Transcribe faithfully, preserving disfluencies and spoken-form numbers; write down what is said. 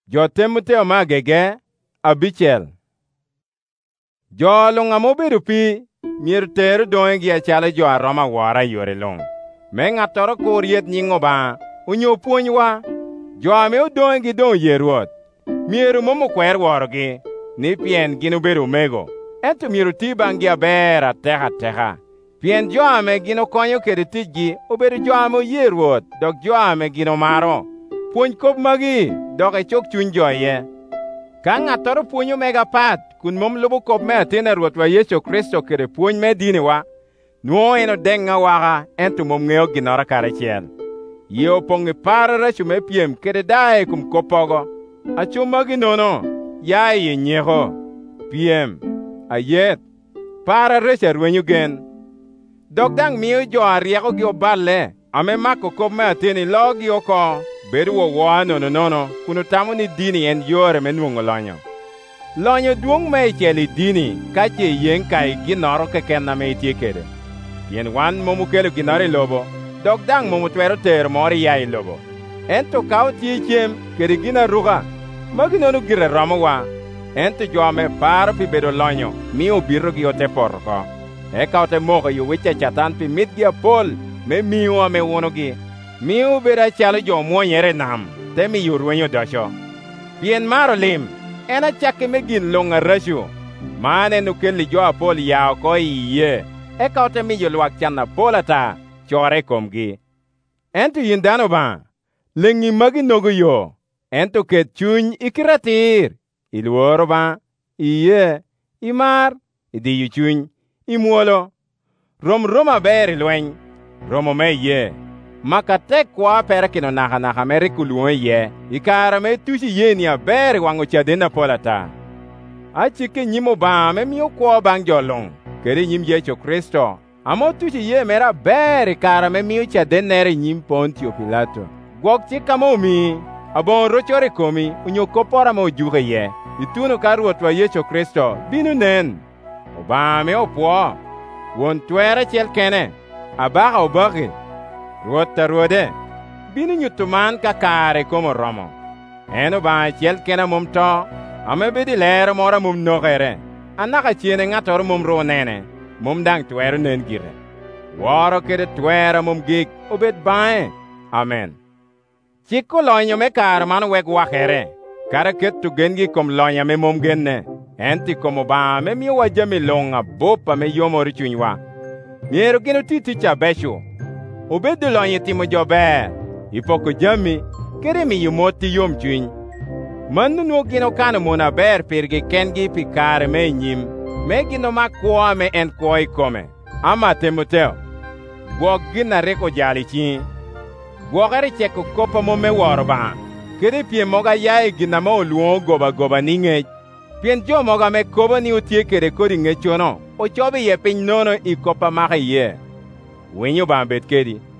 Jo Timotheo magege abichel. Jo lunga mobedo pi mier teru doe gi achale jo aroma wara yore long. Me ng'atoro kur yet nyingo ba unyo puonywa. Jo ame odoe gi don yeruot. Mieru momo kwer worogi ni pien gino bedo mego. Ento mieru ti bangi aber ateha teha. Pien jo ame gino konyo kede tijgi obedo jo ame yeruot dok jo ame gino maro. Puonj kop magi dok e chok chuny jo ye. Ka ng'atoro puonyo mega pat kun mom lubo kop me atina ruotwa Yesu Kristo kede puonj me diniwa. Nuo eno denga waka ento mom ng'eyo ginora karachiel. Ye opong'e paro racho me piem kede dae kum kopogo. Achum magi nono ya ye nyeho. Piem. Ayet. Para racho rwenyo gen. Dok dang miyo jo arieko gi oballe. Ame mako kop me atini lo gi oko. Bedu wo wa nono nono kuno tamo ni dini en yore menuongo lonyo. Lonyo duong me icheli dini kache yen kai ginoro keken na me itie kede. Yen wan momu kelo ginore lobo, dok dang momu twero ter mori ya lobo. Ento kao tie chem kede gina ruga, maginono gire romo wa. Ento jome paro pi bedo lonyo, mi obiro gi ote porko. Eka ote moko yu wiche chatan pi mit gi apol, me miwa me wono gi. Miu beda chalo jo muonyere nam, te mi yurwenyo dosho. Pien maro lim, ena chake me gin longa rashu. Mane nukeli jo apol yao ko iye, eka ote mi yulwak chan apol ata, chore komgi. Ento yindano ba, lengi magi nogo yo, ento ket chuny ikiratir. Iluoro ba, iye, imar, idiyu chuny, imuolo. Rom roma beri lweny, romo me ye. Makate kwa pera kino naka naka mere kuluwe ye, ikara me tushi ye ni a beri wango chadena polata. Achike nyimo ba me miyo kwa bang jolong, kere nyim Yesu Kristo. Amo tushi ye mera beri kara me miyo chadenere nyim Pontio Pilato. Gwok chika mo mi, abon rochore komi, unyo kopora mo juge ye. Ituno karuotwa Yesu Kristo, binu nen. Oba me opwo, won twere chel kene, abaka obaki. Ruota ruode, bini nyutuman ka kare komo romo. Eno ba chiel kena mum to, ame bedi lero mora mum nokere. Anaka chiene ngator mum ro nene, mum dang twero nen gire. Waro kede twero mum gik, obed bae. Amen. Chiko lonyo me kar man wek wakere. Kara ket tu gengi kom lonya me mum genne. Enti komo ba me miyo wajami longa bopa me yomo richunywa. Miero gino titi cha besho. Obedo lonye timo jober, ipoko jami, kere mi yumoti yom chuny. Manu nuo gino kano mona ber pirgi kengi pikare me nyim, me gino makwa me en kwa ikome. Ama Timotheo, gwok gina reko jali chi. Gwokere cheko kopa mo me woro ba, kere pie moga yae gina mo uluo goba goba ninge. Pien jo moga me koba ni utie kere kodi nge chono, o chobe ye piny nono i kopa maka ye. Winyo ba bet kedi.